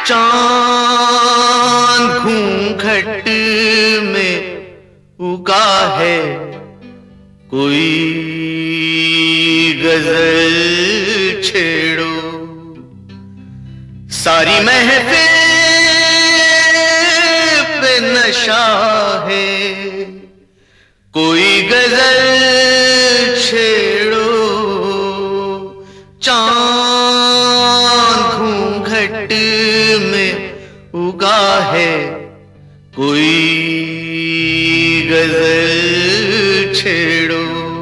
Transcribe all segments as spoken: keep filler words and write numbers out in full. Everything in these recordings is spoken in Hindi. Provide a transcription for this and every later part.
चांद घूंघट में उगा है, कोई गजल छेड़ो। सारी महफिल पे नशा है, कोई गजल छेड़ो। चांद घूंघट में उगा है, कोई गजल छेड़ो।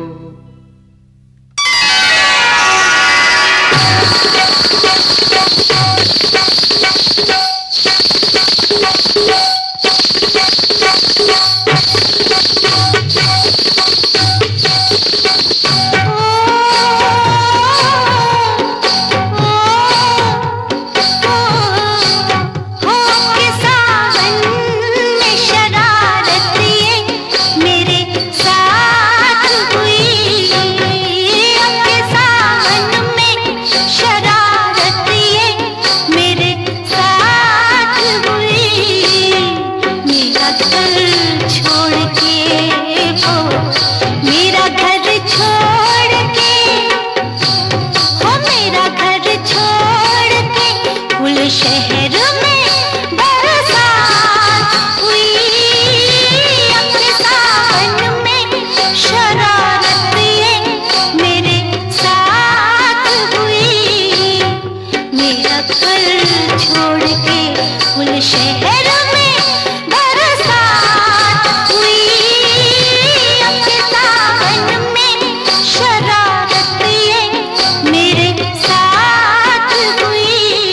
शहर में बरसात हुई, अपने सावन में शरारत ये मेरे साथ हुई। मेरा घर छोड़ के उन शहर में बरसात हुई, अपने सावन में शरारत ये मेरे साथ हुई।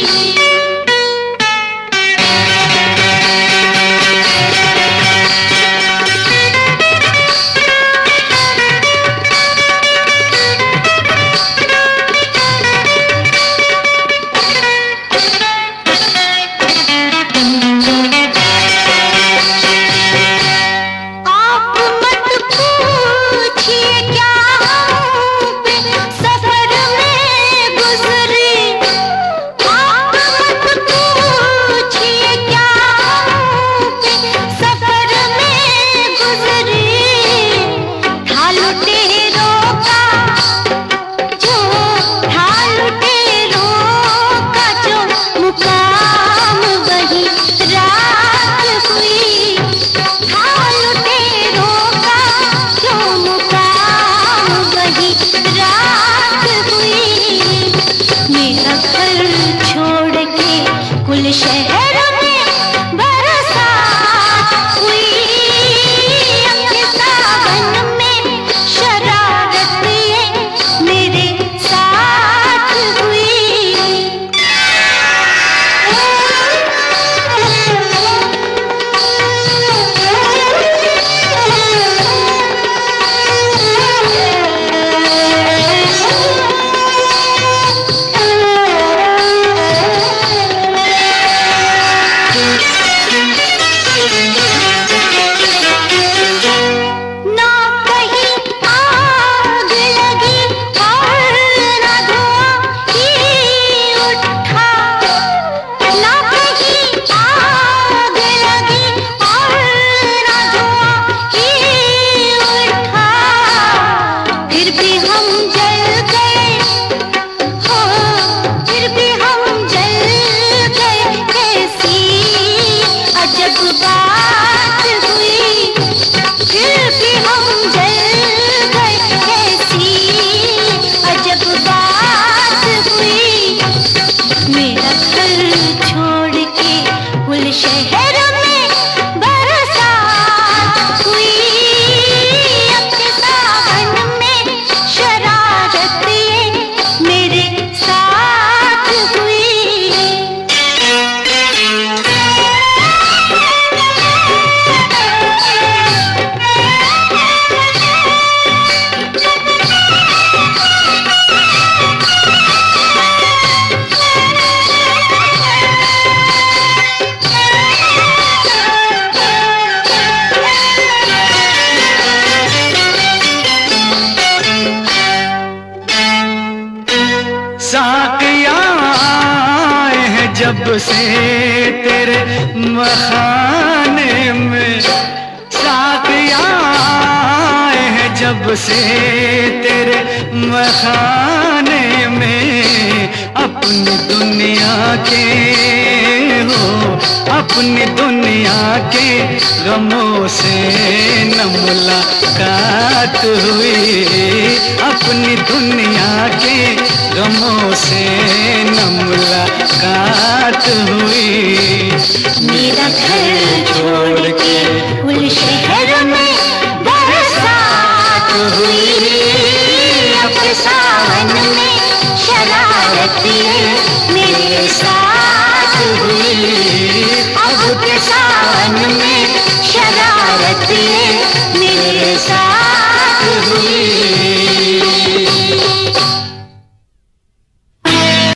शहर में बरसात हुई, अपने सावन में शरारत ये मेरे साथ हुई। बात हुई, फिर भी हम जल गए, कैसी अजब बात हुई। मेरा घर छोड़ के उन शहर में बरसात हुई, अपने सावन में शरारत ये मेरे साथ हुई। साकिया है जब से तेरे मखाने में साथिया आए हैं, जब से तेरे मखाने में अपनी दुनिया के हो, अपनी दुनिया के गमों से न मुलाकात हुई, अपनी दुनिया के गमों से न मुलाकात हुई। मेरा घर छोड़ के उन शहर में बरसात हुई, अब सावन में शरारतें मेरे साथ हुई, अब सावन में शरारतें मेरे साथ हुई।